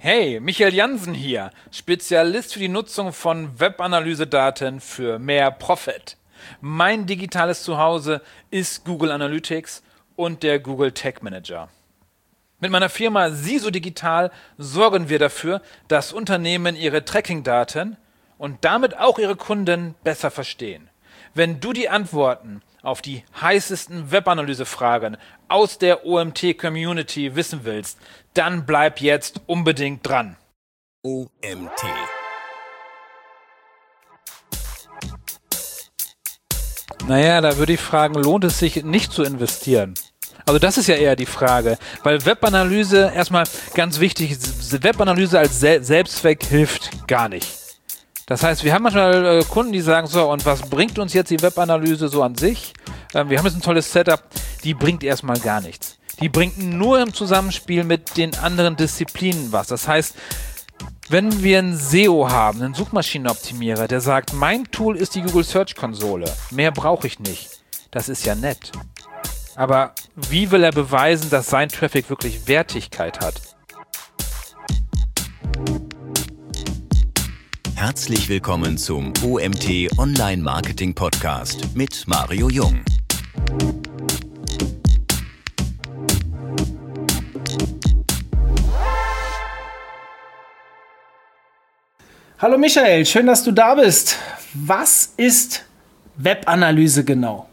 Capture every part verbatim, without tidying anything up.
Hey, Michael Jansen hier, Spezialist für die Nutzung von Webanalysedaten für mehr Profit. Mein digitales Zuhause ist Google Analytics und der Google Tag Manager. Mit meiner Firma Siso Digital sorgen wir dafür, dass Unternehmen ihre Tracking-Daten und damit auch ihre Kunden besser verstehen. Wenn du die Antworten auf die heißesten Webanalyse-Fragen aus der O M T-Community wissen willst, dann bleib jetzt unbedingt dran. O M T. Naja, da würde ich fragen, lohnt es sich nicht zu investieren? Also das ist ja eher die Frage, weil Webanalyse, erstmal ganz wichtig, Webanalyse als Se- Selbstzweck hilft gar nicht. Das heißt, wir haben manchmal äh, Kunden, die sagen, so, und was bringt uns jetzt die Webanalyse so an sich? Ähm, wir haben jetzt ein tolles Setup, die bringt erstmal gar nichts. Die bringt nur im Zusammenspiel mit den anderen Disziplinen was. Das heißt, wenn wir einen S E O haben, einen Suchmaschinenoptimierer, der sagt, mein Tool ist die Google Search Konsole, mehr brauche ich nicht. Das ist ja nett. Aber wie will er beweisen, dass sein Traffic wirklich Wertigkeit hat? Herzlich willkommen zum O M T Online Marketing Podcast mit Mario Jung. Hallo Michael, schön, dass du da bist. Was ist Webanalyse genau?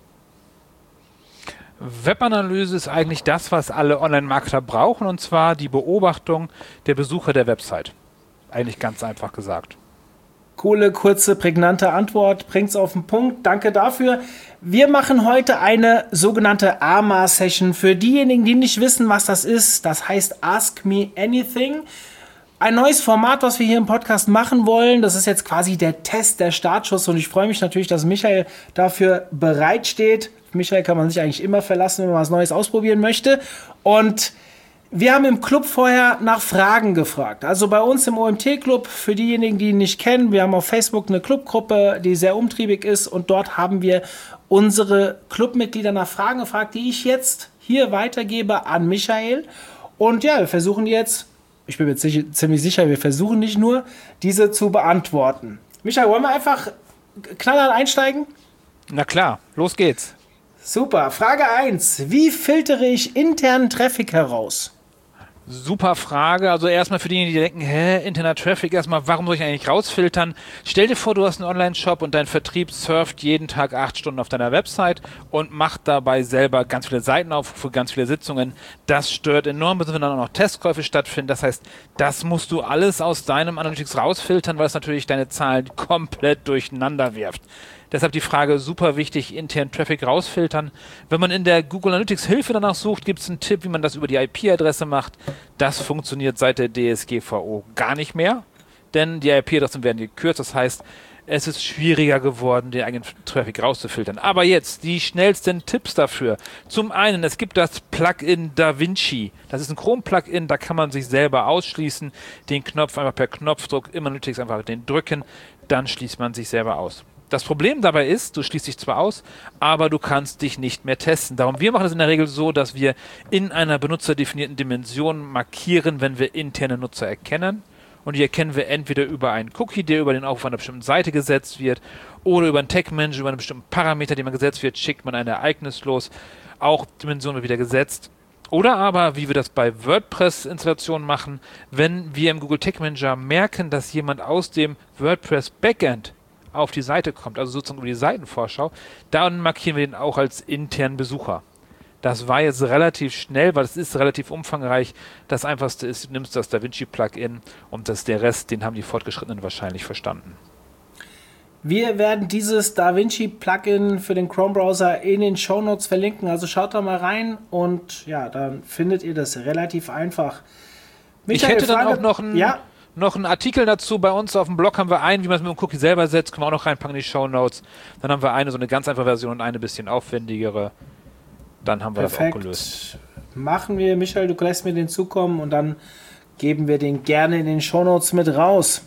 Webanalyse ist eigentlich das, was alle Online-Marketer brauchen, und zwar die Beobachtung der Besucher der Website. Eigentlich ganz einfach gesagt. Coole, kurze, prägnante Antwort, bringt's auf den Punkt. Danke dafür. Wir machen heute eine sogenannte A M A-Session für diejenigen, die nicht wissen, was das ist. Das heißt Ask Me Anything. Ein neues Format, was wir hier im Podcast machen wollen. Das ist jetzt quasi der Test, der Startschuss. Und ich freue mich natürlich, dass Michael dafür bereitsteht. Auf Michael kann man sich eigentlich immer verlassen, wenn man was Neues ausprobieren möchte. Und wir haben im Club vorher nach Fragen gefragt. Also bei uns im O M T-Club, für diejenigen, die ihn nicht kennen, wir haben auf Facebook eine Clubgruppe, die sehr umtriebig ist. Und dort haben wir unsere Clubmitglieder nach Fragen gefragt, die ich jetzt hier weitergebe an Michael. Und ja, wir versuchen jetzt, ich bin mir ziemlich, ziemlich sicher, wir versuchen nicht nur, diese zu beantworten. Michael, wollen wir einfach knallhart einsteigen? Na klar, los geht's. Super. Frage eins. Wie filtere ich internen Traffic heraus? Super Frage. Also erstmal für diejenigen, die denken, hä, interner Traffic, erstmal, warum soll ich eigentlich rausfiltern? Stell dir vor, du hast einen Online-Shop und dein Vertrieb surft jeden Tag acht Stunden auf deiner Website und macht dabei selber ganz viele Seiten auf für ganz viele Sitzungen. Das stört enorm, wenn dann auch noch Testkäufe stattfinden. Das heißt, das musst du alles aus deinem Analytics rausfiltern, weil es natürlich deine Zahlen komplett durcheinander wirft. Deshalb die Frage, super wichtig, internen Traffic rausfiltern. Wenn man in der Google Analytics Hilfe danach sucht, gibt es einen Tipp, wie man das über die I P-Adresse macht. Das funktioniert seit der D S G V O gar nicht mehr, denn die I P-Adressen werden gekürzt. Das heißt, es ist schwieriger geworden, den eigenen Traffic rauszufiltern. Aber jetzt die schnellsten Tipps dafür. Zum einen, es gibt das Plugin DaVinci. Das ist ein Chrome-Plugin, da kann man sich selber ausschließen. Den Knopf einfach per Knopfdruck im Analytics einfach den drücken, dann schließt man sich selber aus. Das Problem dabei ist, du schließt dich zwar aus, aber du kannst dich nicht mehr testen. Darum, wir machen es in der Regel so, dass wir in einer benutzerdefinierten Dimension markieren, wenn wir interne Nutzer erkennen. Und die erkennen wir entweder über einen Cookie, der über den Aufruf einer bestimmten Seite gesetzt wird, oder über einen Tag Manager, über einen bestimmten Parameter, den man gesetzt wird, schickt man ein Ereignis los. Auch Dimension wird wieder gesetzt. Oder aber, wie wir das bei WordPress-Installationen machen, wenn wir im Google Tag Manager merken, dass jemand aus dem WordPress Backend auf die Seite kommt, also sozusagen über die Seitenvorschau, dann markieren wir den auch als internen Besucher. Das war jetzt relativ schnell, weil es ist relativ umfangreich. Das Einfachste ist, du nimmst das DaVinci-Plugin und das, der Rest, den haben die Fortgeschrittenen wahrscheinlich verstanden. Wir werden dieses DaVinci-Plugin für den Chrome-Browser in den Shownotes verlinken, also schaut da mal rein und ja, dann findet ihr das relativ einfach. Michael, ich hätte dann Frage, auch noch ein... Ja? Noch einen Artikel dazu. Bei uns auf dem Blog haben wir einen, wie man es mit dem Cookie selber setzt, können wir auch noch reinpacken in die Shownotes. Dann haben wir eine, so eine ganz einfache Version und eine bisschen aufwendigere. Dann haben wir Perfekt. Das auch gelöst. Machen wir, Michael, du lässt mir den zukommen und dann geben wir den gerne in den Shownotes mit raus.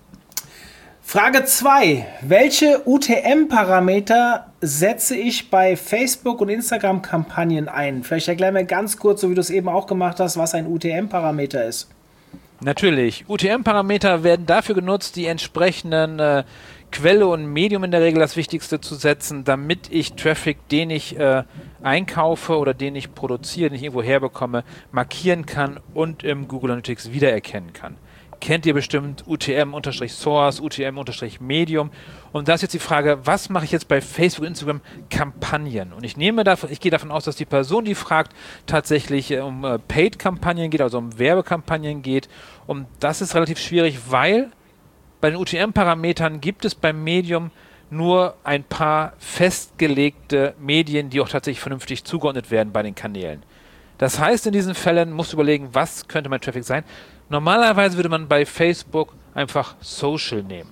Frage zwei. Welche U T M-Parameter setze ich bei Facebook- und Instagram-Kampagnen ein? Vielleicht erklär mir ganz kurz, so wie du es eben auch gemacht hast, was ein U T M-Parameter ist. Natürlich. U T M-Parameter werden dafür genutzt, die entsprechenden äh, Quelle und Medium in der Regel das Wichtigste zu setzen, damit ich Traffic, den ich äh, einkaufe oder den ich produziere, den ich irgendwo herbekomme, markieren kann und im Google Analytics wiedererkennen kann. Kennt ihr bestimmt U T M-Source, U T M-Medium. Und da ist jetzt die Frage, was mache ich jetzt bei Facebook und Instagram Kampagnen? Und ich nehme davon, ich gehe davon aus, dass die Person, die fragt, tatsächlich äh, um äh, Paid-Kampagnen geht, also um Werbekampagnen geht. Und das ist relativ schwierig, weil bei den U T M-Parametern gibt es beim Medium nur ein paar festgelegte Medien, die auch tatsächlich vernünftig zugeordnet werden bei den Kanälen. Das heißt, in diesen Fällen musst du überlegen, was könnte mein Traffic sein. Normalerweise würde man bei Facebook einfach Social nehmen.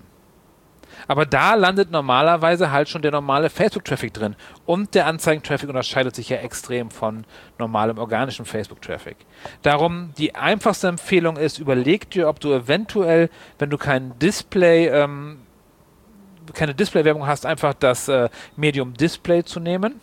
Aber da landet normalerweise halt schon der normale Facebook-Traffic drin. Und der Anzeigen-Traffic unterscheidet sich ja extrem von normalem organischem Facebook-Traffic. Darum, die einfachste Empfehlung ist, überleg dir, ob du eventuell, wenn du kein Display, ähm, keine Display-Werbung hast, einfach das äh, Medium Display zu nehmen.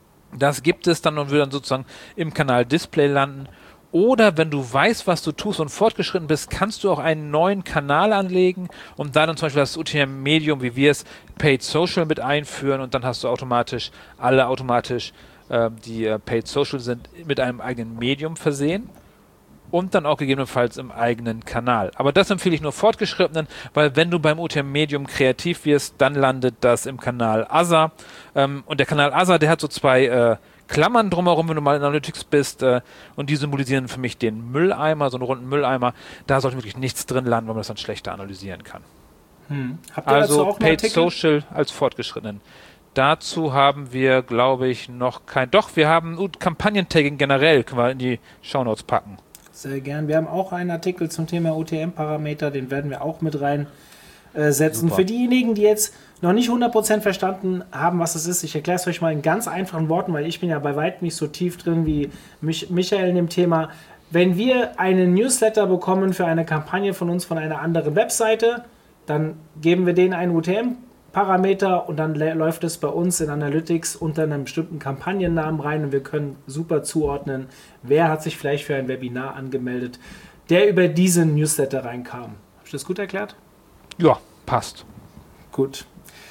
Das gibt es dann und würde dann sozusagen im Kanal Display landen. Oder wenn du weißt, was du tust und fortgeschritten bist, kannst du auch einen neuen Kanal anlegen und da dann zum Beispiel das U T M-Medium, wie wir es, Paid Social mit einführen und dann hast du automatisch alle automatisch, äh, die äh, Paid Social sind, mit einem eigenen Medium versehen und dann auch gegebenenfalls im eigenen Kanal. Aber das empfehle ich nur Fortgeschrittenen, weil wenn du beim U T M-Medium kreativ wirst, dann landet das im Kanal Other. Ähm, und der Kanal Other, der hat so zwei äh, Klammern drumherum, wenn du mal in Analytics bist, äh, und die symbolisieren für mich den Mülleimer, so einen runden Mülleimer. Da sollte wirklich nichts drin landen, weil man das dann schlechter analysieren kann. Hm. Habt ihr also dazu auch Paid Artikel? Social als Fortgeschrittenen. Dazu haben wir, glaube ich, noch kein... Doch, wir haben uh, Kampagnen-Tagging generell, können wir in die Shownotes packen. Sehr gern. Wir haben auch einen Artikel zum Thema U T M-Parameter, den werden wir auch mit rein äh, setzen. Super. Für diejenigen, die jetzt noch nicht hundert Prozent verstanden haben, was es ist, ich erkläre es euch mal in ganz einfachen Worten, weil ich bin ja bei weitem nicht so tief drin wie Mich- Michael in dem Thema. Wenn wir einen Newsletter bekommen für eine Kampagne von uns von einer anderen Webseite, dann geben wir denen einen U T M-Parameter und dann lä- läuft es bei uns in Analytics unter einem bestimmten Kampagnennamen rein und wir können super zuordnen, wer hat sich vielleicht für ein Webinar angemeldet, der über diesen Newsletter reinkam. Habe ich das gut erklärt? Ja, passt. Gut.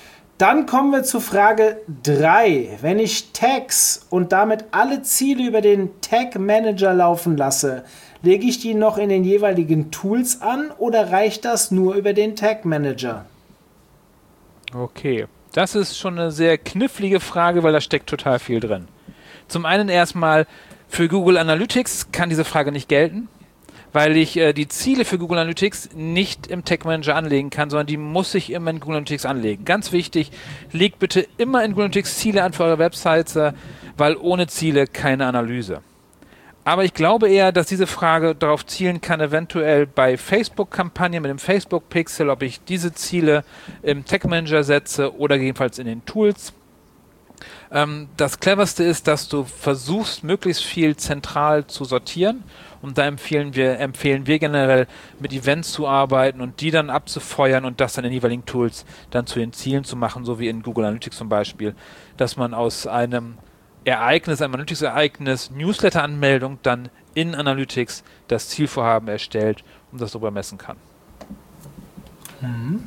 Dann kommen wir zu Frage drei. Wenn ich Tags und damit alle Ziele über den Tag Manager laufen lasse, lege ich die noch in den jeweiligen Tools an oder reicht das nur über den Tag Manager? Okay, das ist schon eine sehr knifflige Frage, weil da steckt total viel drin. Zum einen erstmal, für Google Analytics kann diese Frage nicht gelten, weil ich äh, die Ziele für Google Analytics nicht im Tag Manager anlegen kann, sondern die muss ich immer in Google Analytics anlegen. Ganz wichtig, legt bitte immer in Google Analytics Ziele an für eure Websites, äh, weil ohne Ziele keine Analyse. Aber ich glaube eher, dass diese Frage darauf zielen kann, eventuell bei Facebook-Kampagnen mit dem Facebook-Pixel, ob ich diese Ziele im Tag Manager setze oder jedenfalls in den Tools. Ähm, das Cleverste ist, dass du versuchst, möglichst viel zentral zu sortieren. Und da empfehlen wir, empfehlen wir generell, mit Events zu arbeiten und die dann abzufeuern und das dann in den jeweiligen Tools dann zu den Zielen zu machen, so wie in Google Analytics zum Beispiel, dass man aus einem Ereignis, einem Analytics-Ereignis, Newsletter-Anmeldung dann in Analytics das Zielvorhaben erstellt und das darüber messen kann. Mhm.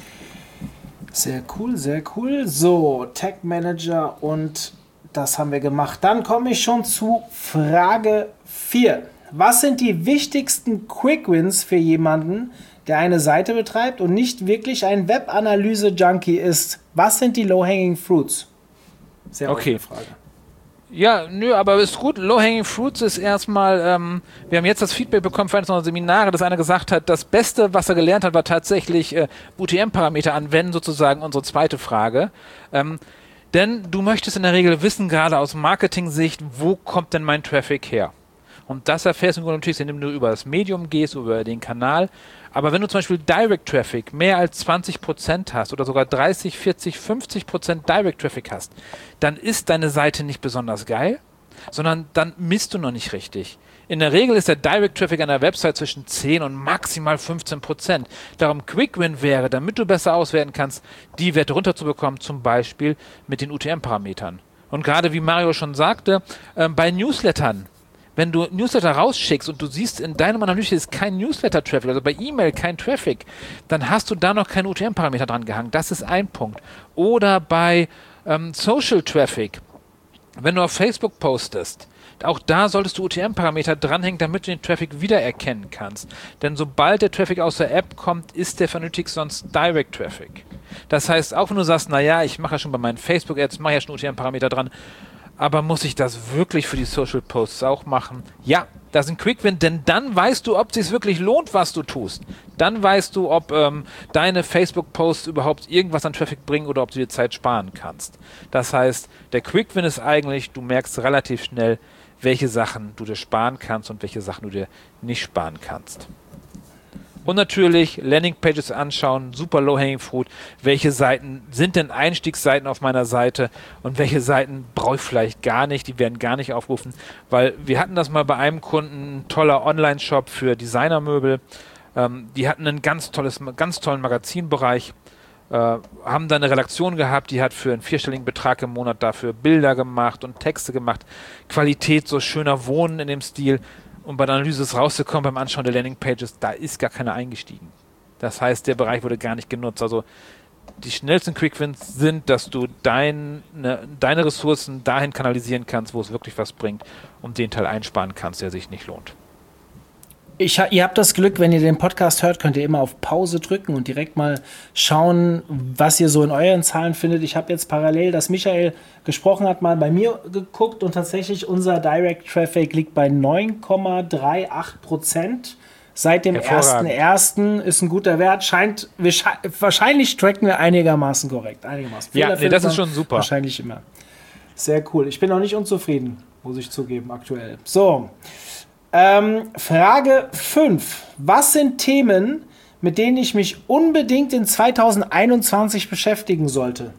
Sehr cool, sehr cool. So, Tag Manager und das haben wir gemacht. Dann komme ich schon zu Frage vier. Was sind die wichtigsten Quick Wins für jemanden, der eine Seite betreibt und nicht wirklich ein Web-Analyse-Junkie ist? Was sind die Low-Hanging Fruits? Sehr okay. Frage. Ja, nö, aber ist gut. Low-Hanging Fruits ist erstmal, ähm, wir haben jetzt das Feedback bekommen für eines unserer Seminare, dass einer gesagt hat, das Beste, was er gelernt hat, war tatsächlich äh, U T M-Parameter anwenden, sozusagen unsere zweite Frage. Ähm, denn du möchtest in der Regel wissen, gerade aus Marketing-Sicht, wo kommt denn mein Traffic her? Und das erfährst du natürlich, indem du über das Medium gehst, über den Kanal. Aber wenn du zum Beispiel Direct Traffic mehr als zwanzig Prozent hast oder sogar dreißig, vierzig, fünfzig Prozent Direct Traffic hast, dann ist deine Seite nicht besonders geil, sondern dann misst du noch nicht richtig. In der Regel ist der Direct Traffic an der Website zwischen zehn und maximal fünfzehn Prozent. Darum Quick Win wäre, damit du besser auswerten kannst, die Werte runterzubekommen, zum Beispiel mit den U T M-Parametern. Und gerade wie Mario schon sagte, äh, bei Newslettern, wenn du Newsletter rausschickst und du siehst, in deinem Analyse ist kein Newsletter-Traffic, also bei E-Mail kein Traffic, dann hast du da noch keinen U T M-Parameter dran gehangen. Das ist ein Punkt. Oder bei ähm, Social-Traffic, wenn du auf Facebook postest, auch da solltest du U T M-Parameter dranhängen, damit du den Traffic wiedererkennen kannst. Denn sobald der Traffic aus der App kommt, ist der von Analytics sonst Direct Traffic. Das heißt, auch wenn du sagst, naja, ich mache ja schon bei meinen Facebook-Ads, mache ja schon U T M-Parameter dran, aber muss ich das wirklich für die Social Posts auch machen? Ja, das ist ein Quick-Win, denn dann weißt du, ob es sich wirklich lohnt, was du tust. Dann weißt du, ob ähm, deine Facebook-Posts überhaupt irgendwas an Traffic bringen oder ob du dir Zeit sparen kannst. Das heißt, der Quick-Win ist eigentlich, du merkst relativ schnell, welche Sachen du dir sparen kannst und welche Sachen du dir nicht sparen kannst. Und natürlich Landingpages anschauen, super low-hanging fruit. Welche Seiten sind denn Einstiegsseiten auf meiner Seite und welche Seiten brauche ich vielleicht gar nicht, die werden gar nicht aufgerufen, weil wir hatten das mal bei einem Kunden, ein toller Online-Shop für Designermöbel. Ähm, die hatten einen ganz, tolles, ganz tollen Magazinbereich, äh, haben da eine Redaktion gehabt, die hat für einen vierstelligen Betrag im Monat dafür Bilder gemacht und Texte gemacht. Qualität, so schöner Wohnen in dem Stil. Und bei der Analyse ist rausgekommen beim Anschauen der Landingpages, da ist gar keiner eingestiegen. Das heißt, der Bereich wurde gar nicht genutzt. Also die schnellsten Quick-Wins sind, dass du dein, ne, deine Ressourcen dahin kanalisieren kannst, wo es wirklich was bringt und den Teil einsparen kannst, der sich nicht lohnt. Ich, ihr habt das Glück, wenn ihr den Podcast hört, könnt ihr immer auf Pause drücken und direkt mal schauen, was ihr so in euren Zahlen findet. Ich habe jetzt parallel, dass Michael gesprochen hat, mal bei mir geguckt und tatsächlich unser Direct Traffic liegt bei neun Komma achtunddreißig Prozent. Seit dem ersten ersten ist ein guter Wert. Scheint, wir sche wahrscheinlich tracken wir einigermaßen korrekt. Einigermaßen. Ja, nee, das ist schon super. Wahrscheinlich immer. Sehr cool. Ich bin noch nicht unzufrieden, muss ich zugeben, aktuell. So. Ähm, Frage fünf. Was sind Themen, mit denen ich mich unbedingt in zweitausendeinundzwanzig beschäftigen sollte?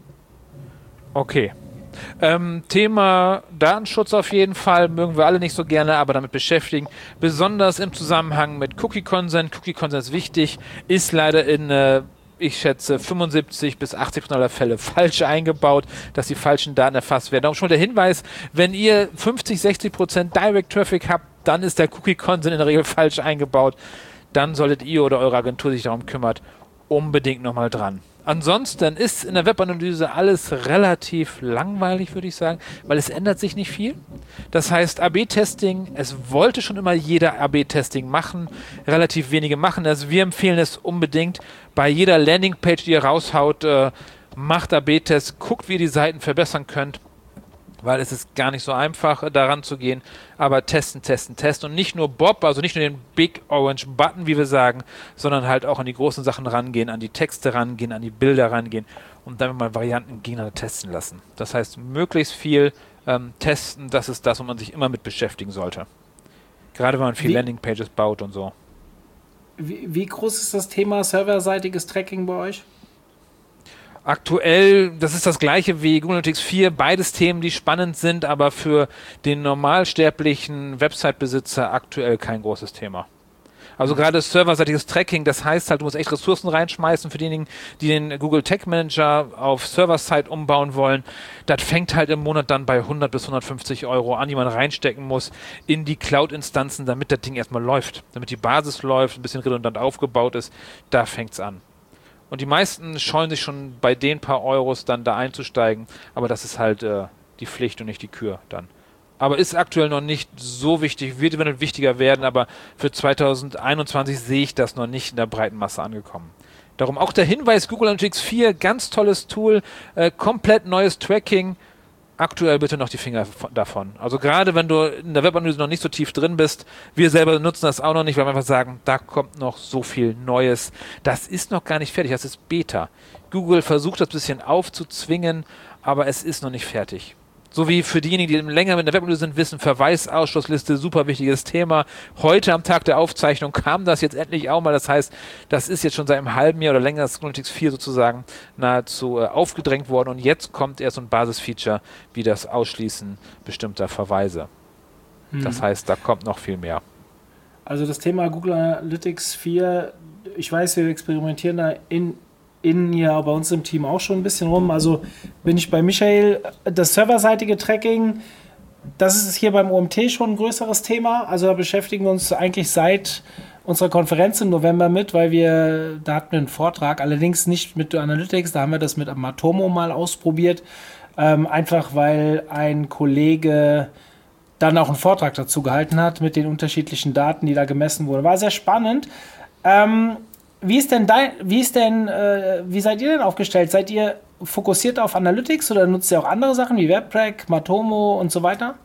Okay. Ähm, Thema Datenschutz auf jeden Fall, mögen wir alle nicht so gerne, aber damit beschäftigen. Besonders im Zusammenhang mit Cookie-Consent. Cookie-Consent ist wichtig, ist leider in äh, ich schätze, fünfundsiebzig bis achtzig Prozent aller Fälle falsch eingebaut, dass die falschen Daten erfasst werden. Darum schon der Hinweis, wenn ihr fünfzig, sechzig Prozent Direct Traffic habt, dann ist der Cookie-Consent in der Regel falsch eingebaut. Dann solltet ihr oder eure Agentur sich darum kümmert, unbedingt nochmal dran. Ansonsten ist in der Webanalyse alles relativ langweilig, würde ich sagen, weil es ändert sich nicht viel. Das heißt, A B Testing, es wollte schon immer jeder A B Testing machen, relativ wenige machen es. Wir empfehlen es unbedingt. Bei jeder Landingpage, die ihr raushaut, äh, macht A B Tests, guckt, wie ihr die Seiten verbessern könnt, weil es ist gar nicht so einfach, daran zu gehen, aber testen, testen, testen und nicht nur Bob, also nicht nur den Big Orange Button, wie wir sagen, sondern halt auch an die großen Sachen rangehen, an die Texte rangehen, an die Bilder rangehen und dann mal Varianten gegeneinander testen lassen. Das heißt, möglichst viel ähm, testen, das ist das, wo man sich immer mit beschäftigen sollte. Gerade wenn man viel wie, Landingpages baut und so. Wie, wie groß ist das Thema serverseitiges Tracking bei euch? Aktuell, das ist das gleiche wie Google Analytics vier, beides Themen, die spannend sind, aber für den normalsterblichen Website-Besitzer aktuell kein großes Thema. Also gerade serverseitiges Tracking, das heißt halt, du musst echt Ressourcen reinschmeißen für diejenigen, die den Google Tag Manager auf Server-Side umbauen wollen. Das fängt halt im Monat dann bei hundert bis hundertfünfzig Euro an, die man reinstecken muss in die Cloud-Instanzen, damit das Ding erstmal läuft, damit die Basis läuft, ein bisschen redundant aufgebaut ist, da fängt's an. Und die meisten scheuen sich schon bei den paar Euros dann da einzusteigen, aber das ist halt äh, die Pflicht und nicht die Kür dann. Aber ist aktuell noch nicht so wichtig, wird eventuell wichtiger werden, aber für zweitausendeinundzwanzig sehe ich das noch nicht in der breiten Masse angekommen. Darum auch der Hinweis, Google Analytics vier, ganz tolles Tool, äh, komplett neues Tracking. Aktuell bitte noch die Finger davon. Also gerade wenn du in der Webanalyse noch nicht so tief drin bist, wir selber nutzen das auch noch nicht, weil wir einfach sagen, da kommt noch so viel Neues. Das ist noch gar nicht fertig, das ist Beta. Google versucht das ein bisschen aufzuzwingen, aber es ist noch nicht fertig. So wie für diejenigen, die länger mit der Webanalyse sind, wissen, Verweisausschlussliste, super wichtiges Thema. Heute am Tag der Aufzeichnung kam das jetzt endlich auch mal. Das heißt, das ist jetzt schon seit einem halben Jahr oder länger, das Google Analytics vier sozusagen nahezu äh, aufgedrängt worden. Und jetzt kommt erst so ein Basisfeature wie das Ausschließen bestimmter Verweise. Hm. Das heißt, da kommt noch viel mehr. Also das Thema Google Analytics vier, ich weiß, wir experimentieren da in in ja bei uns im Team auch schon ein bisschen rum. Also bin ich bei Michael, das serverseitige Tracking das ist hier beim O M T schon ein größeres Thema. Also da beschäftigen wir uns eigentlich seit unserer Konferenz im November mit, weil wir, da hatten wir einen Vortrag, allerdings nicht mit Analytics, da haben wir das mit Matomo mal ausprobiert. Ähm, einfach weil ein Kollege dann auch einen Vortrag dazu gehalten hat mit den unterschiedlichen Daten, die da gemessen wurden. War sehr spannend. Ähm, wie ist denn dein, wie ist denn, äh, wie seid ihr denn aufgestellt? Seid ihr fokussiert auf Analytics oder nutzt ihr auch andere Sachen wie WebTrack, Matomo und so weiter?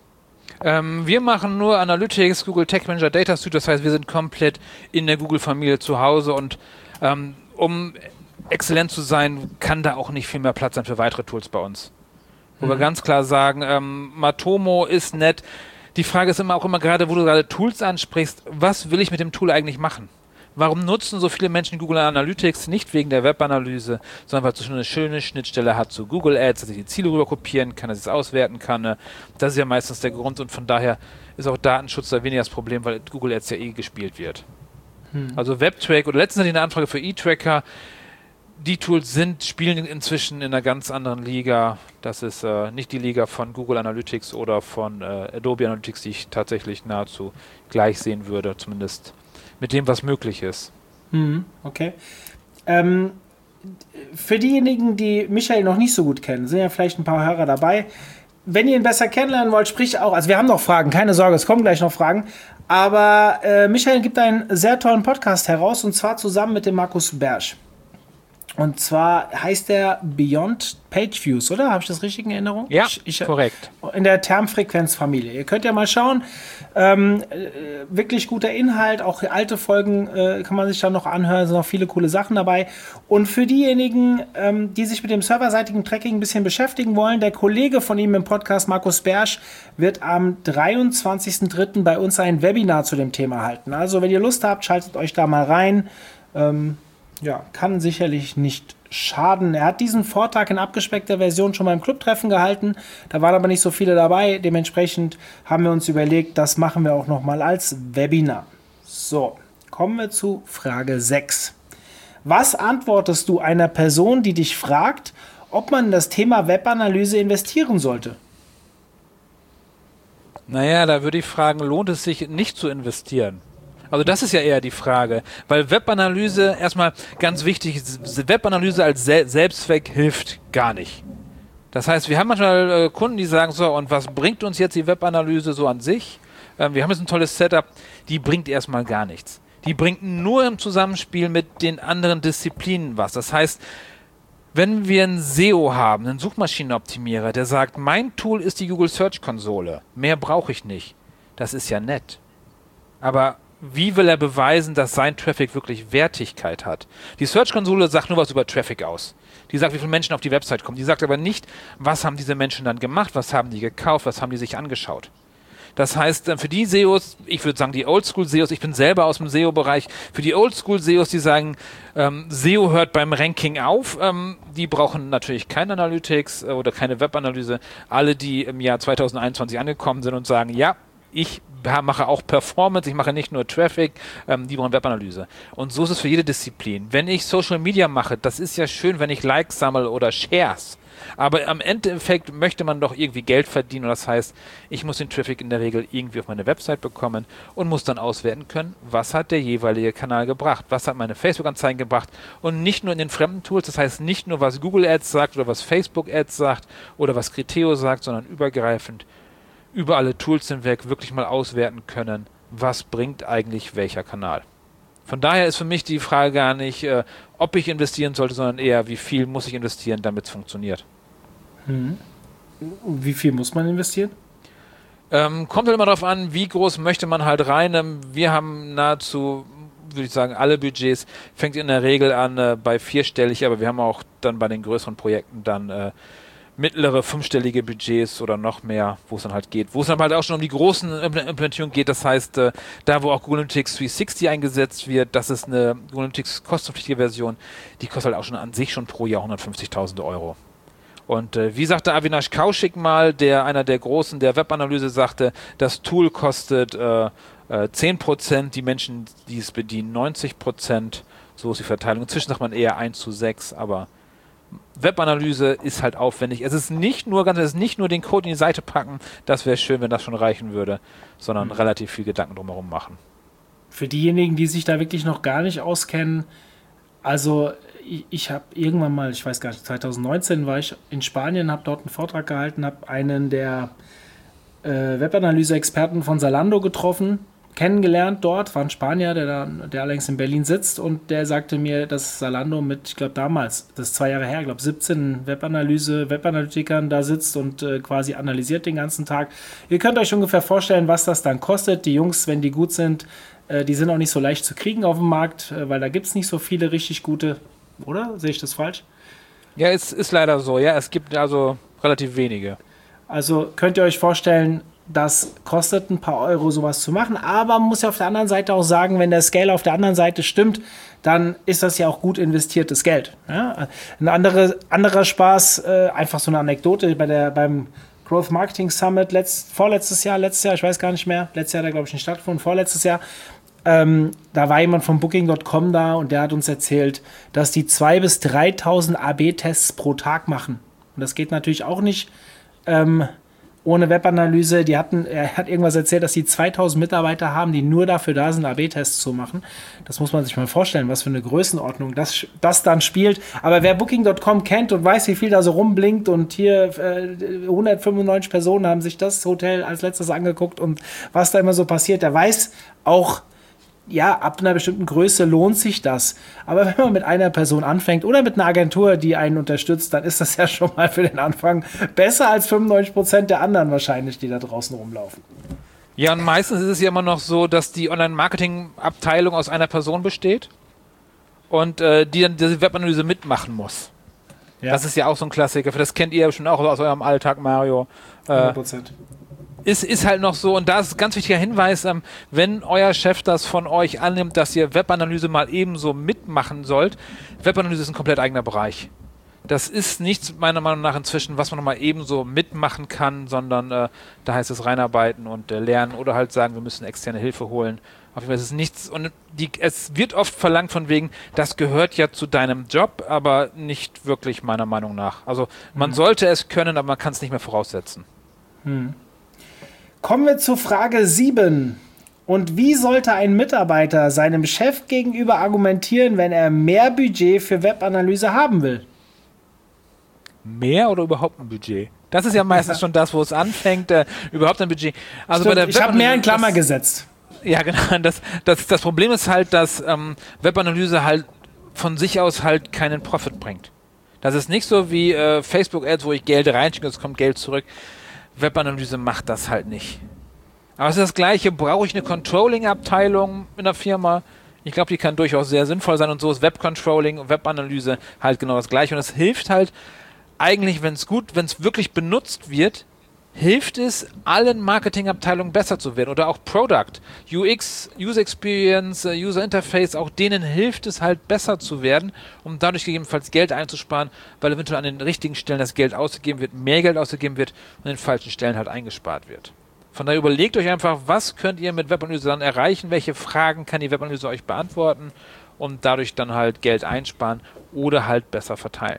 Ähm, wir machen nur Analytics, Google Tag Manager, Data Studio, das heißt, wir sind komplett in der Google-Familie zu Hause und ähm, um exzellent zu sein, kann da auch nicht viel mehr Platz sein für weitere Tools bei uns. Wo mhm. wir ganz klar sagen, ähm, Matomo ist nett. Die Frage ist immer auch immer gerade, wo du gerade Tools ansprichst, was will ich mit dem Tool eigentlich machen? Warum nutzen so viele Menschen Google Analytics? Nicht wegen der Webanalyse, sondern weil es so eine schöne Schnittstelle hat zu Google Ads, dass ich die Ziele rüber kopieren kann, dass ich es auswerten kann. Das ist ja meistens der Grund und von daher ist auch Datenschutz da weniger das Problem, weil Google Ads ja eh gespielt wird. Hm. Also WebTrack oder letztens hatte ich eine Anfrage für eTracker. Die Tools sind, spielen inzwischen in einer ganz anderen Liga. Das ist äh, nicht die Liga von Google Analytics oder von äh, Adobe Analytics, die ich tatsächlich nahezu gleich sehen würde, zumindest mit dem, was möglich ist. Mhm, okay. Ähm, für diejenigen, die Michael noch nicht so gut kennen, sind ja vielleicht ein paar Hörer dabei. Wenn ihr ihn besser kennenlernen wollt, sprich auch, also wir haben noch Fragen, keine Sorge, es kommen gleich noch Fragen, aber äh, Michael gibt einen sehr tollen Podcast heraus und zwar zusammen mit dem Markus Bersch. Und zwar heißt der Beyond Page Views, oder? Habe ich das richtig in Erinnerung? Ja, ich, ich, korrekt. In der Termfrequenzfamilie. Ihr könnt ja mal schauen. Ähm, äh, wirklich guter Inhalt. Auch alte Folgen äh, kann man sich dann noch anhören. Es sind noch viele coole Sachen dabei. Und für diejenigen, ähm, die sich mit dem serverseitigen Tracking ein bisschen beschäftigen wollen, der Kollege von ihm im Podcast, Markus Bersch, wird am dreiundzwanzigsten dritten bei uns ein Webinar zu dem Thema halten. Also wenn ihr Lust habt, schaltet euch da mal rein. Ähm, Ja, kann sicherlich nicht schaden. Er hat diesen Vortrag in abgespeckter Version schon beim Clubtreffen gehalten. Da waren aber nicht so viele dabei. Dementsprechend haben wir uns überlegt, das machen wir auch nochmal als Webinar. So, kommen wir zu Frage sechs. Was antwortest du einer Person, die dich fragt, ob man in das Thema Webanalyse investieren sollte? Naja, da würde ich fragen, lohnt es sich nicht zu investieren? Also das ist ja eher die Frage, weil Webanalyse, erstmal ganz wichtig, Webanalyse als Se- Selbstzweck hilft gar nicht. Das heißt, wir haben manchmal äh, Kunden, die sagen so, und was bringt uns jetzt die Webanalyse so an sich? Ähm, wir haben jetzt ein tolles Setup, die bringt erstmal gar nichts. Die bringt nur im Zusammenspiel mit den anderen Disziplinen was. Das heißt, wenn wir einen S E O haben, einen Suchmaschinenoptimierer, der sagt, mein Tool ist die Google Search Konsole, mehr brauche ich nicht. Das ist ja nett. Aber wie will er beweisen, dass sein Traffic wirklich Wertigkeit hat? Die Search-Konsole sagt nur was über Traffic aus. Die sagt, wie viele Menschen auf die Website kommen. Die sagt aber nicht, was haben diese Menschen dann gemacht, was haben die gekauft, was haben die sich angeschaut. Das heißt, für die S E Os, ich würde sagen, die Oldschool-S E Os, ich bin selber aus dem S E O-Bereich, für die Oldschool-S E Os, die sagen, ähm, S E O hört beim Ranking auf, ähm, die brauchen natürlich keine Analytics äh, oder keine Webanalyse. Alle, die im Jahr zweitausendeinundzwanzig angekommen sind und sagen, ja, ich mache auch Performance, ich mache nicht nur Traffic, ähm, die brauchen Webanalyse. Und so ist es für jede Disziplin. Wenn ich Social Media mache, das ist ja schön, wenn ich Likes sammle oder Shares. Aber am Endeffekt möchte man doch irgendwie Geld verdienen. Und das heißt, ich muss den Traffic in der Regel irgendwie auf meine Website bekommen und muss dann auswerten können, was hat der jeweilige Kanal gebracht, was hat meine Facebook-Anzeigen gebracht. Und nicht nur in den fremden Tools, das heißt nicht nur, was Google Ads sagt oder was Facebook Ads sagt oder was Criteo sagt, sondern übergreifend über alle Tools hinweg wirklich mal auswerten können, was bringt eigentlich welcher Kanal. Von daher ist für mich die Frage gar nicht, äh, ob ich investieren sollte, sondern eher, wie viel muss ich investieren, damit es funktioniert. Hm. Wie viel muss man investieren? Ähm, kommt halt immer darauf an, wie groß möchte man halt rein. Ähm, wir haben nahezu, würde ich sagen, alle Budgets, fängt in der Regel an äh, bei vierstellig, aber wir haben auch dann bei den größeren Projekten dann äh, mittlere fünfstellige Budgets oder noch mehr, wo es dann halt geht. Wo es dann halt auch schon um die großen Implementierungen geht, das heißt, äh, da wo auch Google Analytics dreihundertsechzig eingesetzt wird, das ist eine Google Analytics kostenpflichtige Version, die kostet halt auch schon an sich schon pro Jahr hundertfünfzigtausend Euro. Und äh, wie sagte Avinash Kaushik mal, der einer der Großen der Webanalyse sagte, das Tool kostet äh, äh, zehn Prozent, die Menschen, die es bedienen, neunzig Prozent, so ist die Verteilung. Inzwischen sagt man eher eins zu sechs, aber Webanalyse ist halt aufwendig. Es ist nicht nur ganz, es ist nicht nur den Code in die Seite packen, das wäre schön, wenn das schon reichen würde, sondern mhm. relativ viel Gedanken drumherum machen. Für diejenigen, die sich da wirklich noch gar nicht auskennen, also ich, ich habe irgendwann mal, ich weiß gar nicht, zwanzig neunzehn war ich in Spanien, habe dort einen Vortrag gehalten, habe einen der äh, Webanalyse-Experten von Zalando getroffen, kennengelernt dort, war ein Spanier, der, da, der allerdings in Berlin sitzt, und der sagte mir, dass Zalando mit, ich glaube damals, das ist zwei Jahre her, ich glaube siebzehn Webanalyse, Webanalytikern da sitzt und äh, quasi analysiert den ganzen Tag. Ihr könnt euch ungefähr vorstellen, was das dann kostet. Die Jungs, wenn die gut sind, äh, die sind auch nicht so leicht zu kriegen auf dem Markt, äh, weil da gibt es nicht so viele richtig gute, oder? Sehe ich das falsch? Ja, es ist leider so, ja, es gibt also relativ wenige. Also könnt ihr euch vorstellen, das kostet ein paar Euro, sowas zu machen, aber man muss ja auf der anderen Seite auch sagen, wenn der Scale auf der anderen Seite stimmt, dann ist das ja auch gut investiertes Geld. Ja? Ein andere, anderer Spaß, äh, einfach so eine Anekdote, bei der, beim Growth Marketing Summit letzt, vorletztes Jahr, letztes Jahr, ich weiß gar nicht mehr, letztes Jahr hat er, glaube ich, nicht stattgefunden, vorletztes Jahr, ähm, da war jemand von Booking Punkt com da und der hat uns erzählt, dass die zweitausend bis dreitausend A B Tests pro Tag machen. Und das geht natürlich auch nicht ähm, ohne Webanalyse. Die hatten, er hat irgendwas erzählt, dass die zweitausend Mitarbeiter haben, die nur dafür da sind, A B Tests zu machen. Das muss man sich mal vorstellen, was für eine Größenordnung das, das dann spielt. Aber wer Booking Punkt com kennt und weiß, wie viel da so rumblinkt, und hier äh, hundertfünfundneunzig Personen haben sich das Hotel als letztes angeguckt und was da immer so passiert, der weiß auch, ja, ab einer bestimmten Größe lohnt sich das. Aber wenn man mit einer Person anfängt oder mit einer Agentur, die einen unterstützt, dann ist das ja schon mal für den Anfang besser als fünfundneunzig Prozent der anderen wahrscheinlich, die da draußen rumlaufen. Ja, und meistens ist es ja immer noch so, dass die Online-Marketing-Abteilung aus einer Person besteht und äh, die dann diese Webanalyse mitmachen muss. Ja. Das ist ja auch so ein Klassiker. Das kennt ihr ja schon auch aus eurem Alltag, Mario. Äh, hundert Prozent. Ist, ist halt noch so, und da ist ein ganz wichtiger Hinweis, ähm, wenn euer Chef das von euch annimmt, dass ihr Webanalyse mal ebenso mitmachen sollt, Webanalyse ist ein komplett eigener Bereich. Das ist nichts, meiner Meinung nach, inzwischen, was man nochmal ebenso mitmachen kann, sondern äh, da heißt es reinarbeiten und äh, lernen oder halt sagen, wir müssen externe Hilfe holen. Auf jeden Fall ist es nichts, und die, es wird oft verlangt von wegen, das gehört ja zu deinem Job, aber nicht wirklich meiner Meinung nach. Also man mhm. sollte es können, aber man kann es nicht mehr voraussetzen. Mhm. Kommen wir zu Frage sieben. Und wie sollte ein Mitarbeiter seinem Chef gegenüber argumentieren, wenn er mehr Budget für Webanalyse haben will? Mehr oder überhaupt ein Budget? Das ist ja meistens schon das, wo es anfängt, äh, überhaupt ein Budget. Also bei der ich habe mehr in Klammer das, gesetzt. Ja, genau. Das, das, das Problem ist halt, dass ähm, Webanalyse halt von sich aus halt keinen Profit bringt. Das ist nicht so wie äh, Facebook-Ads, wo ich Geld reinschicke, es kommt Geld zurück. Webanalyse macht das halt nicht. Aber es ist das Gleiche, brauche ich eine Controlling-Abteilung in der Firma? Ich glaube, die kann durchaus sehr sinnvoll sein, und so ist Web-Controlling und Webanalyse halt genau das Gleiche. Und es hilft halt eigentlich, wenn es gut, wenn es wirklich benutzt wird, hilft es allen Marketingabteilungen besser zu werden, oder auch Product, U X, User Experience, User Interface, auch denen hilft es halt besser zu werden, um dadurch gegebenenfalls Geld einzusparen, weil eventuell an den richtigen Stellen das Geld ausgegeben wird, mehr Geld ausgegeben wird und an den falschen Stellen halt eingespart wird. Von daher überlegt euch einfach, was könnt ihr mit Webanalyse dann erreichen, welche Fragen kann die Webanalyse euch beantworten und dadurch dann halt Geld einsparen oder halt besser verteilen.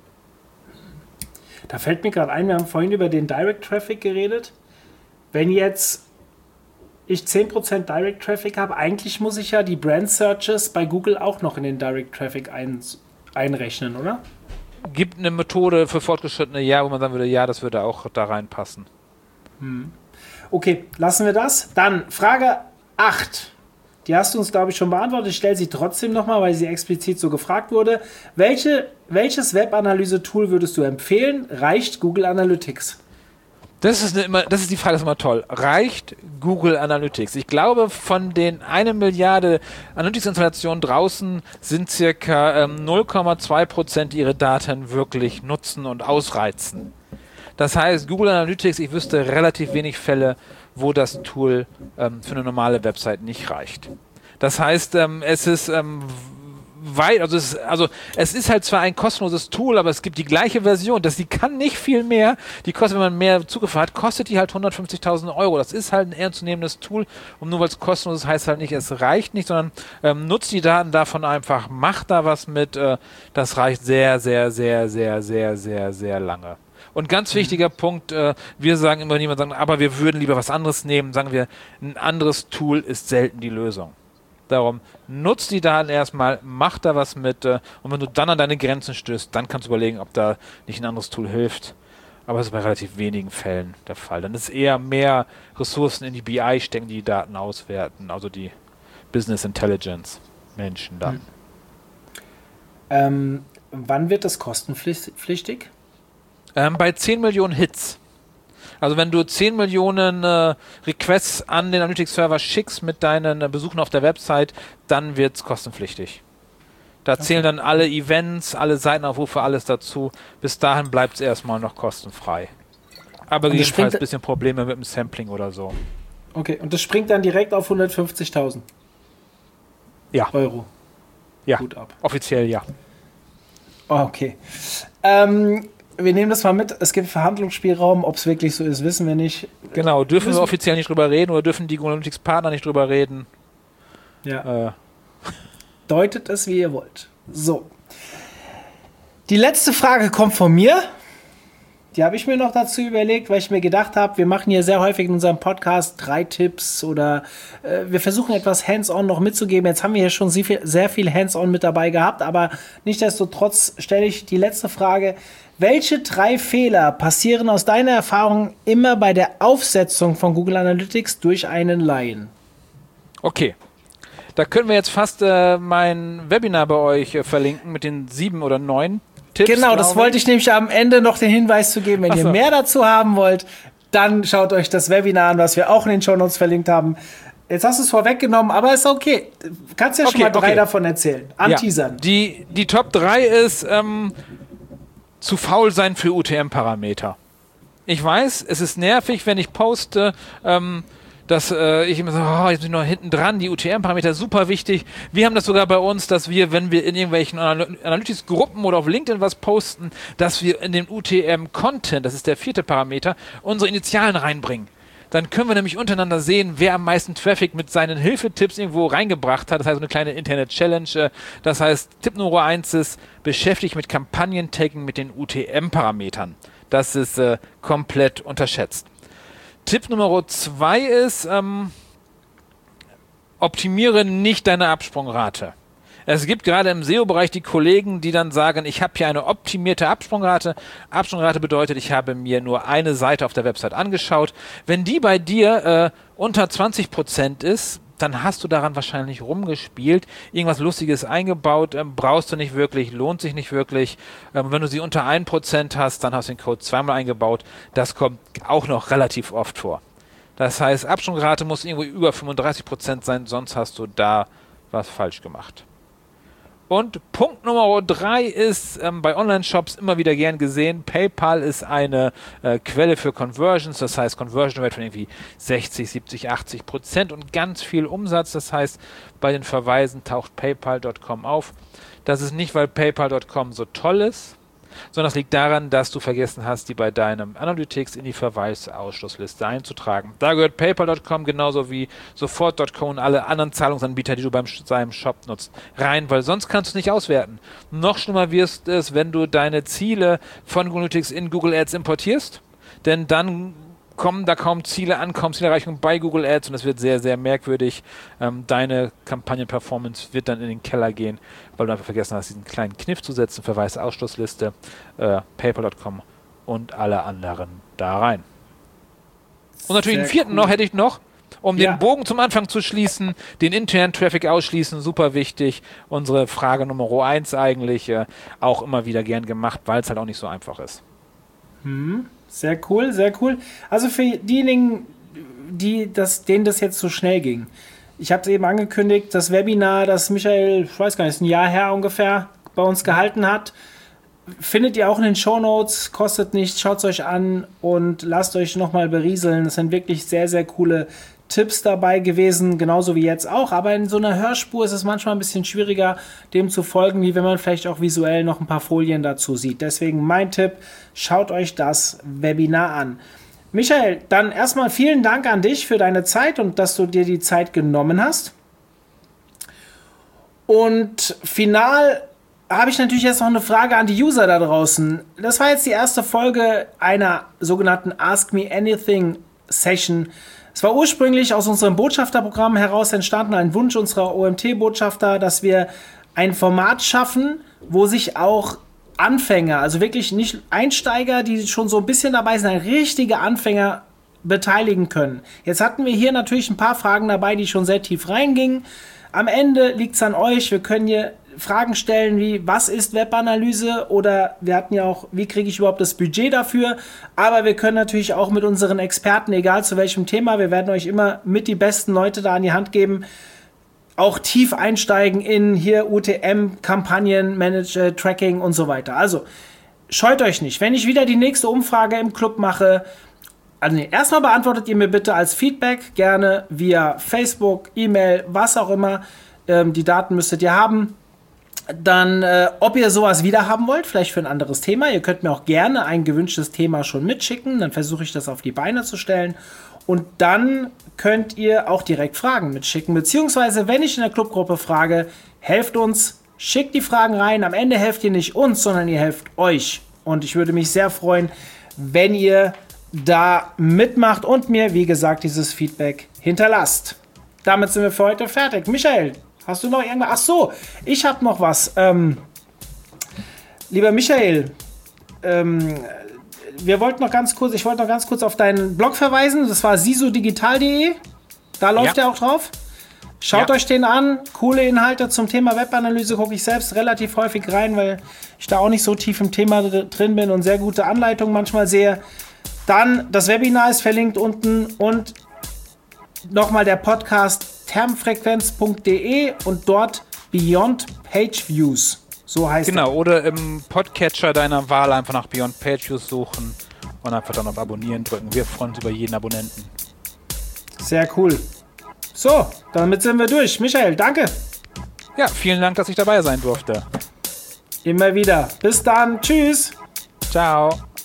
Da fällt mir gerade ein, wir haben vorhin über den Direct Traffic geredet. Wenn jetzt ich zehn Prozent Direct Traffic habe, eigentlich muss ich ja die Brand Searches bei Google auch noch in den Direct Traffic ein, einrechnen, oder? Gibt eine Methode für Fortgeschrittene, ja, wo man sagen würde, ja, das würde auch da reinpassen. Hm. Okay, lassen wir das. Dann Frage acht. Die hast du uns, glaube ich, schon beantwortet. Ich stelle sie trotzdem nochmal, weil sie explizit so gefragt wurde. Welche, welches Webanalyse-Tool würdest du empfehlen? Reicht Google Analytics? Das ist, eine immer, das ist die Frage, das ist immer toll. Reicht Google Analytics? Ich glaube, von den eine Milliarde Analytics-Installationen draußen sind circa ähm, null Komma zwei Prozent ihre Daten wirklich nutzen und ausreizen. Das heißt, Google Analytics, ich wüsste relativ wenig Fälle, wo das Tool ähm, für eine normale Website nicht reicht. Das heißt, ähm, es ist ähm, weit, also es, also es ist halt zwar ein kostenloses Tool, aber es gibt die gleiche Version, das, die kann nicht viel mehr, die kostet, wenn man mehr Zugriff hat, kostet die halt hundertfünfzigtausend Euro. Das ist halt ein ernstzunehmendes Tool und nur weil es kostenlos ist, heißt halt nicht, es reicht nicht, sondern ähm, nutzt die Daten davon einfach, macht da was mit, äh, das reicht sehr, sehr, sehr, sehr, sehr, sehr, sehr lange. Und ganz wichtiger mhm. Punkt, äh, wir sagen immer, niemand sagen, aber wir würden lieber was anderes nehmen, sagen wir, ein anderes Tool ist selten die Lösung. Darum, nutzt die Daten erstmal, mach da was mit äh, und wenn du dann an deine Grenzen stößt, dann kannst du überlegen, ob da nicht ein anderes Tool hilft. Aber das ist bei relativ wenigen Fällen der Fall. Dann ist eher mehr Ressourcen in die B I stecken, die die Daten auswerten, also die Business Intelligence Menschen dann. Hm. Ähm, wann wird das kostenpflichtig? Ähm, bei zehn Millionen Hits. Also wenn du zehn Millionen äh, Requests an den Analytics-Server schickst mit deinen äh, Besuchen auf der Website, dann wird es kostenpflichtig. Da okay. zählen dann alle Events, alle Seitenaufrufe, alles dazu. Bis dahin bleibt es erstmal noch kostenfrei. Aber jedenfalls ein bisschen Probleme mit dem Sampling oder so. Okay, und das springt dann direkt auf hundertfünfzigtausend ja. Euro. Ja, gut ab. Offiziell ja. Okay. Ähm... Wir nehmen das mal mit. Es gibt Verhandlungsspielraum. Ob es wirklich so ist, wissen wir nicht. Genau, dürfen wir offiziell nicht drüber reden oder dürfen die Google Analytics Partner nicht drüber reden? Ja. Äh. Deutet es, wie ihr wollt. So. Die letzte Frage kommt von mir. Die habe ich mir noch dazu überlegt, weil ich mir gedacht habe, wir machen hier sehr häufig in unserem Podcast drei Tipps oder äh, wir versuchen etwas Hands-on noch mitzugeben. Jetzt haben wir hier schon sehr viel, sehr viel Hands-on mit dabei gehabt, aber nichtsdestotrotz stelle ich die letzte Frage. Welche drei Fehler passieren aus deiner Erfahrung immer bei der Aufsetzung von Google Analytics durch einen Laien? Okay. Da können wir jetzt fast äh, mein Webinar bei euch äh, verlinken mit den sieben oder neun Tipps. Genau, das wollte ich nämlich am Ende noch den Hinweis zu geben. Wenn Ach ihr so. mehr dazu haben wollt, dann schaut euch das Webinar an, was wir auch in den Shownotes verlinkt haben. Jetzt hast du es vorweggenommen, aber ist okay. Du kannst ja okay, schon mal drei okay. davon erzählen. Anteasern. Ja. Die, die Top drei ist ähm, zu faul sein für U T M-Parameter. Ich weiß, es ist nervig, wenn ich poste, ähm, dass äh, ich immer so, oh, jetzt bin ich noch hinten dran, die U T M-Parameter, super wichtig. Wir haben das sogar bei uns, dass wir, wenn wir in irgendwelchen Anal- Analytics-Gruppen oder auf LinkedIn was posten, dass wir in den U T M-Content, das ist der vierte Parameter, unsere Initialen reinbringen. Dann können wir nämlich untereinander sehen, wer am meisten Traffic mit seinen Hilfetipps irgendwo reingebracht hat. Das heißt, eine kleine interne Challenge. Das heißt, Tipp Nummer eins ist, beschäftigt mit Kampagnen-Tagging mit den U T M-Parametern. Das ist äh, komplett unterschätzt. Tipp Nummer zwei ist, ähm, optimiere nicht deine Absprungrate. Es gibt gerade im S E O-Bereich die Kollegen, die dann sagen, ich habe hier eine optimierte Absprungrate. Absprungrate bedeutet, ich habe mir nur eine Seite auf der Website angeschaut. Wenn die bei dir äh, unter zwanzig Prozent ist, dann hast du daran wahrscheinlich rumgespielt, irgendwas Lustiges eingebaut, ähm, brauchst du nicht wirklich, lohnt sich nicht wirklich. Ähm, wenn du sie unter ein Prozent hast, dann hast du den Code zweimal eingebaut. Das kommt auch noch relativ oft vor. Das heißt, Absprungrate muss irgendwo über fünfunddreißig Prozent sein, sonst hast du da was falsch gemacht. Und Punkt Nummer drei ist ähm, bei Online-Shops immer wieder gern gesehen, PayPal ist eine äh, Quelle für Conversions, das heißt Conversion Rate von irgendwie sechzig, siebzig, achtzig Prozent und ganz viel Umsatz, das heißt bei den Verweisen taucht PayPal Punkt com auf. Das ist nicht, weil PayPal Punkt com so toll ist, sondern es liegt daran, dass du vergessen hast, die bei deinem Analytics in die Verweisausschlussliste einzutragen. Da gehört PayPal Punkt com genauso wie Sofort Punkt com und alle anderen Zahlungsanbieter, die du beim seinem Shop nutzt, rein, weil sonst kannst du es nicht auswerten. Noch schlimmer wirst es, wenn du deine Ziele von Google Analytics in Google Ads importierst, denn dann kommen da kaum Ziele an, kaum Zielerreichung bei Google Ads und es wird sehr, sehr merkwürdig. Ähm, deine Kampagnenperformance wird dann in den Keller gehen, weil du einfach vergessen hast, diesen kleinen Kniff zu setzen, Verweisausschlussliste, äh, PayPal Punkt com und alle anderen da rein. Und natürlich sehr einen vierten cool. noch hätte ich noch, um ja. den Bogen zum Anfang zu schließen, den internen Traffic ausschließen, super wichtig. Unsere Frage Nummer eins eigentlich, äh, auch immer wieder gern gemacht, weil es halt auch nicht so einfach ist. Hm. Sehr cool, sehr cool. Also für diejenigen, die das, denen das jetzt so schnell ging. Ich habe es eben angekündigt, das Webinar, das Michael, ich weiß gar nicht, ist ein Jahr her ungefähr, bei uns gehalten hat, findet ihr auch in den Shownotes, kostet nichts, schaut es euch an und lasst euch nochmal berieseln. Das sind wirklich sehr, sehr coole Tipps dabei gewesen, genauso wie jetzt auch. Aber in so einer Hörspur ist es manchmal ein bisschen schwieriger, dem zu folgen, wie wenn man vielleicht auch visuell noch ein paar Folien dazu sieht. Deswegen mein Tipp, schaut euch das Webinar an. Michael, dann erstmal vielen Dank an dich für deine Zeit und dass du dir die Zeit genommen hast. Und final habe ich natürlich jetzt noch eine Frage an die User da draußen. Das war jetzt die erste Folge einer sogenannten Ask Me Anything Session. Es war ursprünglich aus unserem Botschafterprogramm heraus entstanden, ein Wunsch unserer O M T-Botschafter, dass wir ein Format schaffen, wo sich auch Anfänger, also wirklich nicht Einsteiger, die schon so ein bisschen dabei sind, richtige Anfänger beteiligen können. Jetzt hatten wir hier natürlich ein paar Fragen dabei, die schon sehr tief reingingen. Am Ende liegt es an euch. Wir können hier Fragen stellen wie, was ist Webanalyse? Oder wir hatten ja auch, wie kriege ich überhaupt das Budget dafür? Aber wir können natürlich auch mit unseren Experten, egal zu welchem Thema, wir werden euch immer mit die besten Leute da an die Hand geben, auch tief einsteigen in hier U T M, Kampagnen, Manage, Tracking und so weiter. Also scheut euch nicht. Wenn ich wieder die nächste Umfrage im Club mache, also nee, erstmal beantwortet ihr mir bitte als Feedback gerne via Facebook, E-Mail, was auch immer. Ähm, die Daten müsstet ihr haben. Dann, äh, ob ihr sowas wieder haben wollt, vielleicht für ein anderes Thema. Ihr könnt mir auch gerne ein gewünschtes Thema schon mitschicken. Dann versuche ich das auf die Beine zu stellen. Und dann könnt ihr auch direkt Fragen mitschicken. Beziehungsweise, wenn ich in der Clubgruppe frage, helft uns, schickt die Fragen rein. Am Ende helft ihr nicht uns, sondern ihr helft euch. Und ich würde mich sehr freuen, wenn ihr da mitmacht und mir, wie gesagt, dieses Feedback hinterlasst. Damit sind wir für heute fertig. Michael, hast du noch irgendwas? Ach so, ich habe noch was. Ähm, lieber Michael, ähm, wir wollten noch ganz kurz, ich wollte noch ganz kurz auf deinen Blog verweisen. Das war sisodigital punkt de. Da läuft ja. er auch drauf. Schaut ja. euch den an. Coole Inhalte zum Thema Webanalyse gucke ich selbst relativ häufig rein, weil ich da auch nicht so tief im Thema drin bin und sehr gute Anleitungen manchmal sehe. Dann, das Webinar ist verlinkt unten und nochmal der Podcast termfrequenz punkt de und dort Beyond Page Views. So heißt Genau, er. oder im Podcatcher deiner Wahl einfach nach Beyond Page Views suchen und einfach dann auf Abonnieren drücken. Wir freuen uns über jeden Abonnenten. Sehr cool. So, damit sind wir durch. Michael, danke. Ja, vielen Dank, dass ich dabei sein durfte. Immer wieder. Bis dann. Tschüss. Ciao.